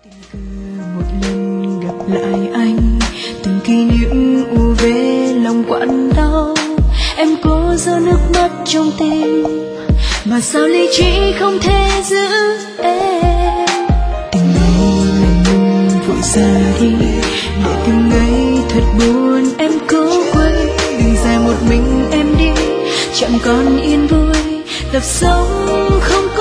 cứ một lần gặp lại anh, từng kỷ niệm ùa về lòng quặn đau. Em cố giấu nước mắt trong tim, mà sao lý trí không thể giữ em. Từng ngày mình vội ra đi, để từng ngày thật buồn em cố quên. Đường dài một mình em đi, chẳng còn yên vui, tập sống không có